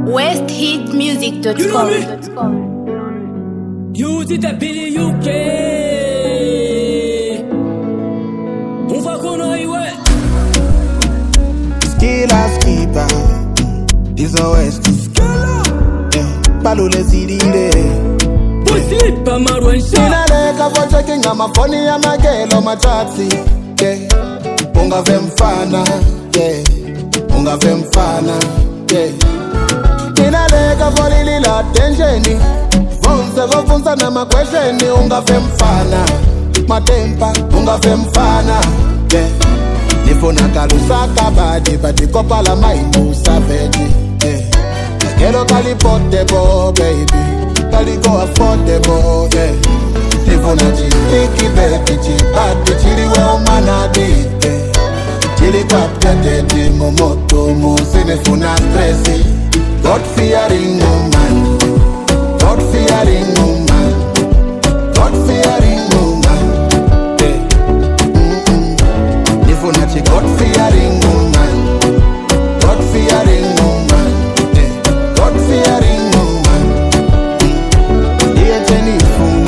westhitmusic.com. You did that Billy UK. Move on, highway. Skilla skipper. This a West. Palule zidile. Sleep, I'm a run shot. Ninaleka for checking on my phone ya magelo machazi. Unga vemfana. Unga vemfana. Ninaleka for lila attention. Vonse na makwesheni unga vemfana. Matempa unga vemfana. Nifuna kalusaka badi badi kopala maimu savage. Quiero cali portable, baby. Cali go affordable, yeah. Nifuna chiki baby, chipati chili wa umanadi, chili kapya tete momoto mo sinifuna stressi. God fearing woman, God fearing woman, God fearing woman, yeah. Nifuna chi God fearing woman, God fearing woman, yeah. God fearing woman, dear Jennifer,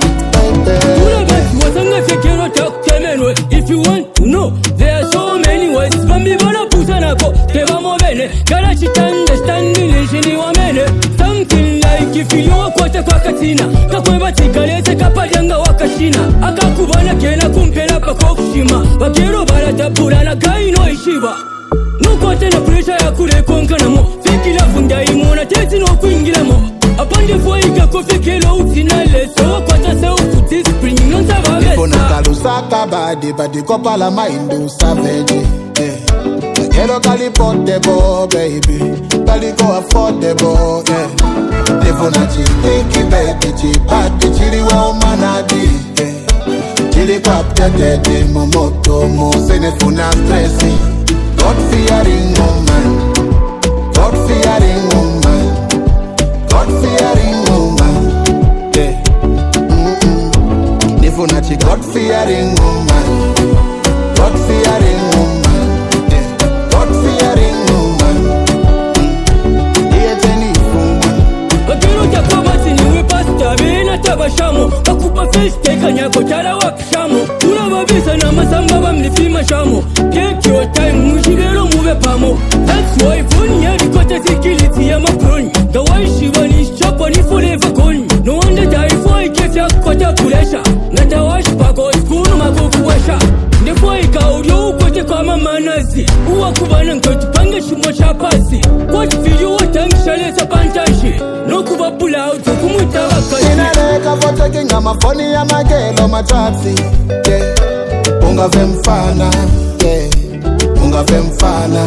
baby. If you want to know, there are so many ways. Bambi bana pusana ko, teba mo bene. Gara chitande standing shini wa mene. Something like if you want kwata kwa katina, kakweba tikalese kapajanga wakashina. Akakubana kena kumpela pa kokushima. Bakero barata purana kai no ishiba. Nuko tena pressure ya kule konkana mo. Fikila funda imona teti no kuingira mo. Apande foika kofikelo utinale. So kwata se ufu discipline non tava vesta. Nifuna kalusaka badi badi kopala maindu savage. Quiero cali portable, baby. Cali go affordable, yeah. Nifuna chiki baby, chipati chili wa umanadi, chili kapya tete momoto mo sinifuna stressi. God fearing woman, God fearing woman, God fearing woman, yeah. Nifuna chi God fearing woman, God fearing woman, yeah. God fearing woman, dear Jennifer. Bakiro jakwamati niwe pasta bena tabashamo. Bakupa feste kanyako tala wakishamo. Unababisa na masamba bamlifima shamo. Take your time mushirero mube pamo. That's why phone ya rikote sikiliti ya makroni. Gawaishi wani shopo ni forever gone. No wonder die for ikefya kota kulesha. Natawashi pako skunu makukuwesha. Ndefo ikaulio ukote kwa mamanazi. Uwa kubana nkotupanga shimo cha pasi. Kwa video watangishalesa pantashi. No kubapula utu kumuta wakasi. Ninaleka for checking on my phone ya magelo machazi. Unga vemfana, unga vemfana,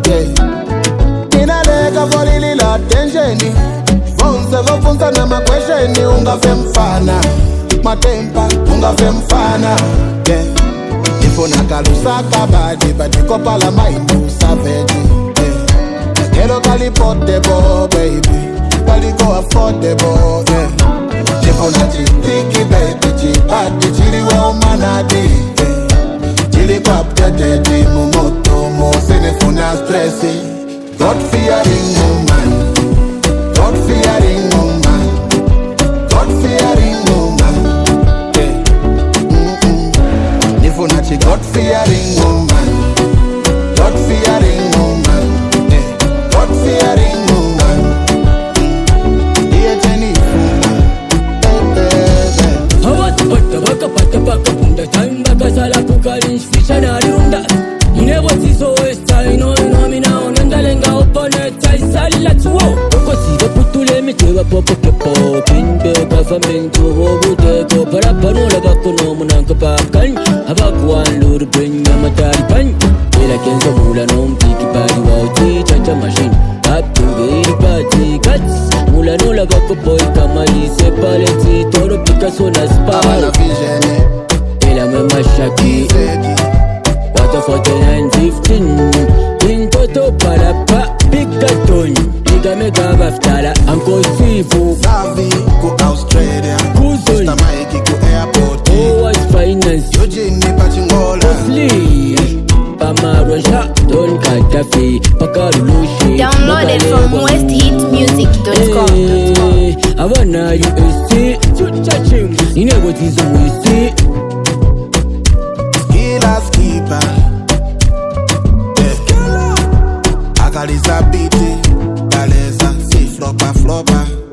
ninaleka for lila attention. Vonse na makwesheni unga vemfana. Matempa unga vemfana, nifuna kalusaka badi badi kopala maindu savage. Quiero cali portable, baby. Cali go affordable, yeah. Nifuna chiki baby, chipati chili wa umanadi, chili kapya tete momoto mo sinifuna stressi. God fearing woman, God fearing woman, God fearing woman, yeah. Nifuna chi God fearing woman, God fearing woman, yeah. God fearing woman, dear Jennifer, baby. Baka punda time baka sala kukalish fisha na runda. You never see so west I know me now. Nandalenga opone tai sala tuo. Oko si de putule me tewa popo kepo. Kinde government ho bude ko para panola bako no munanka pakan. Abaku an lur benya matari pan. Ila kenzo mula no mpiki bari wa uti chacha machine. Up to the party guts. Mula no la bako boy kama ise paleti toro Picasso na spa. Abana vision, Ela me mashaki. Water 49-15. In toto para pa Picaton. Liga me gava ftala. Anko sifu. Savi go Australia. Kuzon. Mr. Mikey go airport. Oh, what's finance? Eugene Pachingola. Sleep. Pama Roja. Don't cut cafe. Pakalushi. Downloaded from West hitmusic.com. Abana USC Inebo tizo wisi Killers keeper. Akaliza biti, daleza, si flopa flopa.